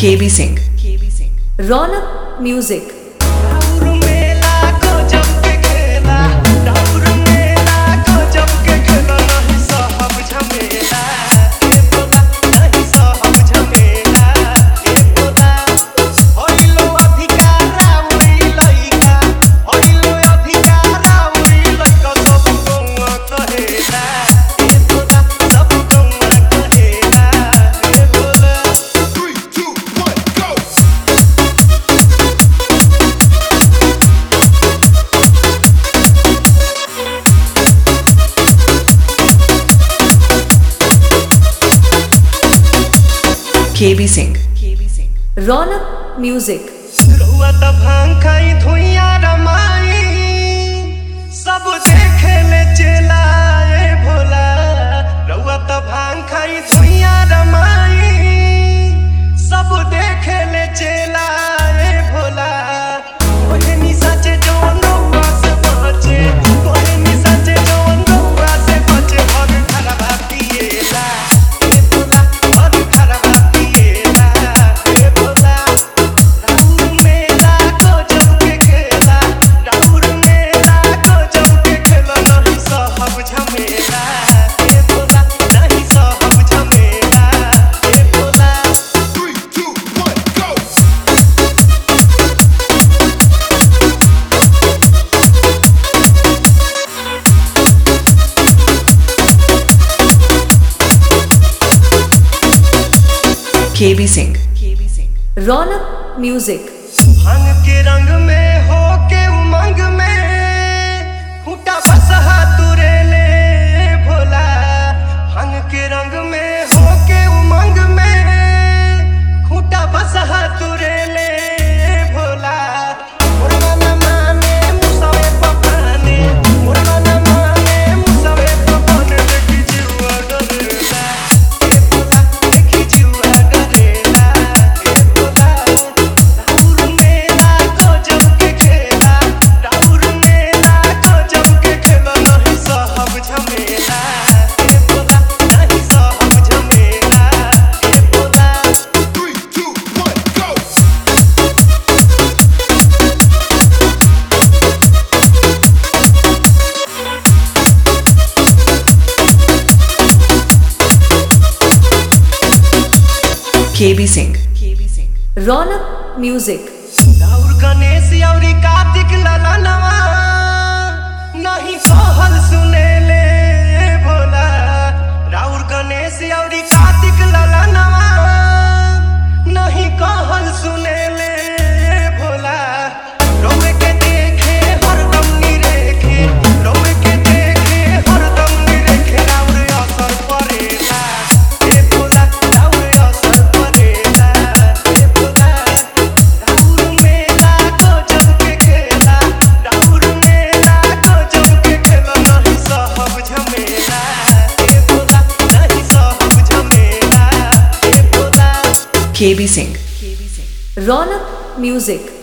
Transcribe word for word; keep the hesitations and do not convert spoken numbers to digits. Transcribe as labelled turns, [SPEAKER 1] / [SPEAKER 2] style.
[SPEAKER 1] KB Singh, Raunak music. K B Singh, Raunak music.
[SPEAKER 2] रउआ त भांग खाई धुइया रमाई, सब देखे ले चलाए भोला। रउआ त भांग खाई धुइया रमाई, सब देखे ले चलाए भोला। कोहे नी सचे जवन रउआ से बचे, कोहे नी सचे जवन रउआ से बचे। भर खरबा पिएला ए भोला, भर खरबा पिएला ए भोला। राउर मेला गजब के खेला, राउर मेला गजब के खेला। नहीं सहब झमेला ए भोला, नहीं सहब झमेला ए Bhola.
[SPEAKER 3] Three, two, one, go!
[SPEAKER 1] K B Singh, Raunak music.
[SPEAKER 2] भांग के रंग में हो के उमंग में, खूंटा बसहा तुरे ले भोला। भांग के रंग में हो के उमंग में, खूंटा बसहा तुरे ले भोला। मुर्गा न माने मुसवे पकाने, मुर्गा न माने मुसवे पकाने। देखी जुआ डरेला ए भोला, देखी जुआ डरेला ए भोला। राउर मेला गजब के खेला, राउर मेला गजब के खेला। नहीं सहब झमेला ए भोला, नहीं सहब झमेला ए Bhola.
[SPEAKER 3] Three, two, one, go!
[SPEAKER 1] K B Singh, Raunak music.
[SPEAKER 2] राउर गणेश औरी कार्तिक ललनवा, नहीं कहल सुने ले भोला। राउर गणेश औरी कार्तिक ललनवा, नहीं कहल सुने ले भोला। रउए के देखे हरदम निरेखे, रउए के देखे हरदम निरेखे। राउर असर परेला ए भोला, राउर असर परेला ए भोला। राउर मेला गजब के खेला, राउर मेला गजब के खेला। नहीं सहब झमेला ए भोला, नहीं सहब झमेला ए भोला।
[SPEAKER 1] K B Singh, Raunak music.